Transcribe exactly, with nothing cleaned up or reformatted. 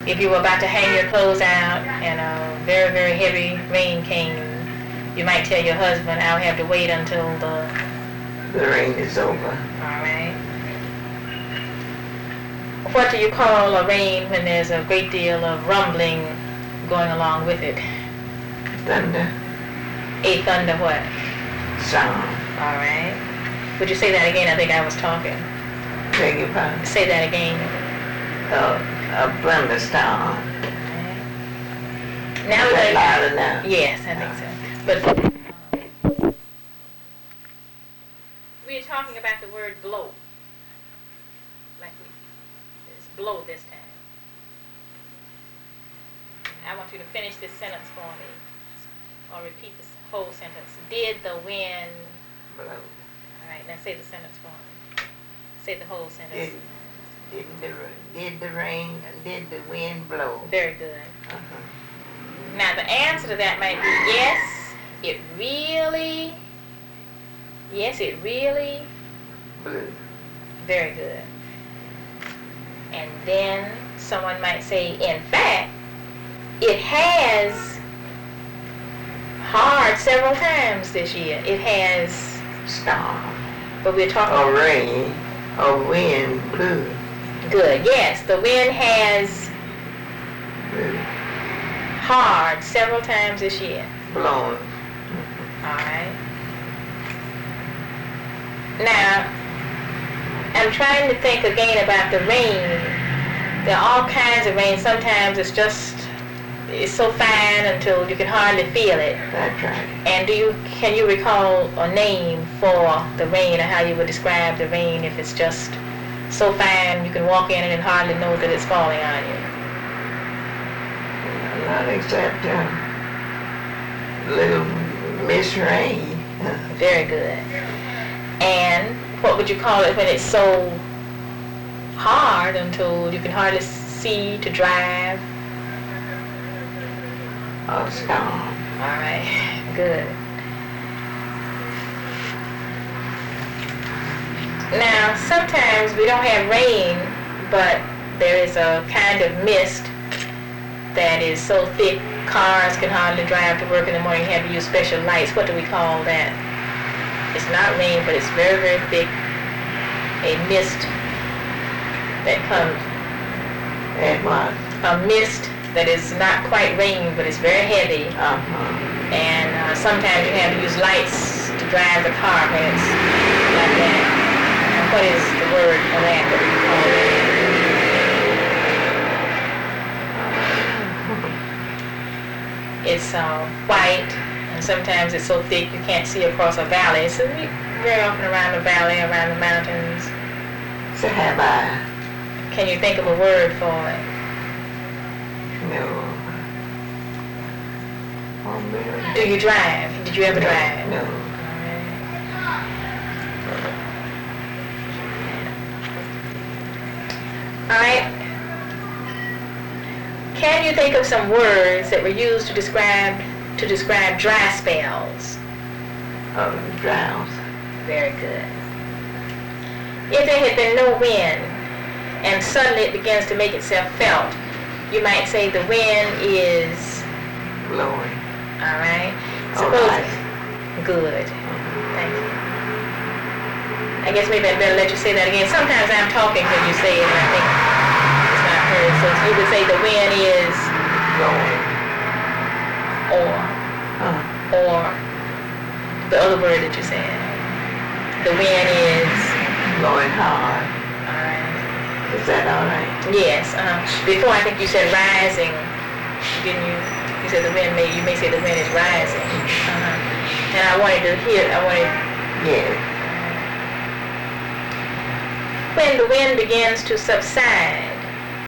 if you were about to hang your clothes out and a very, very heavy rain came, you might tell your husband, I'll have to wait until the... The rain is over. All right. What do you call a rain when there's a great deal of rumbling going along with it? Thunder. A thunder what? Sound. All right. Would you say that again? I think I was talking. Beg your pardon? Say that again. Uh, a thunderstorm. Okay. Now Is we're that loud enough? Yes, I think so. But we're talking about the word blow. Like we, it's blow this time. I want you to finish this sentence for me, or repeat the whole sentence. Did the wind Blow. All right, now say the sentence for me. Say the whole sentence. Did, did, the, did the rain, did the wind blow? Very good. Uh-huh. Now the answer to that might be yes, it really, yes, it really. Blew. Very good. And then someone might say, in fact, it has hard several times this year. It has Storm. But we're talking... Or rain. Or wind blew. Good. Yes, the wind has Blew. hard several times this year. Blown. All right. Now, I'm trying to think again about the rain. There are all kinds of rain. Sometimes it's just, it's so fine until you can hardly feel it. That's right. And do you, can you recall a name for the rain, or how you would describe the rain if it's just so fine you can walk in it and hardly know that it's falling on you? Not except a little mist rain. Very good. And what would you call it when it's so hard until you can hardly see to drive? A storm. All right, good. Now, sometimes we don't have rain, but there is a kind of mist that is so thick cars can hardly drive to work in the morning. You have to use special lights. What do we call that? It's not rain, but it's very, very thick. A mist that comes. And what? A mist that is not quite rain, but it's very heavy. Uh-huh. And uh, sometimes you have to use lights to drive the car when it's like that. And what is the word for that? What do you call that? It's uh, white, and sometimes it's so thick you can't see across a valley. It's very often around the valley, around the mountains. So have I. Can you think of a word for it? No. Oh, man. Do you drive? Did you ever No, drive? no. All right. Can you think of some words that were used to describe to describe dry spells? Oh, drought. Very good. If there had been no wind and suddenly it begins to make itself felt, you might say the wind is Blowing. all right. All Suppose right. good. Thank you. I guess maybe I'd better let you say that again. Sometimes I'm talking when you say it, and I think it's not heard. So you would say the wind is Blowing. or Uh, or the other word that you said. The wind is blowing hard. all right. Is that all right? Yes. Uh, before I think you said rising, didn't you? You said the wind may. You may say the wind is rising. Uh-huh. And I wanted to hear. I wanted. Yes. When the wind begins to subside,